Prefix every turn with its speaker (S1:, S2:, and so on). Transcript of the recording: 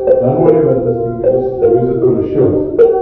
S1: Don't worry about this thing, we just use it for a show.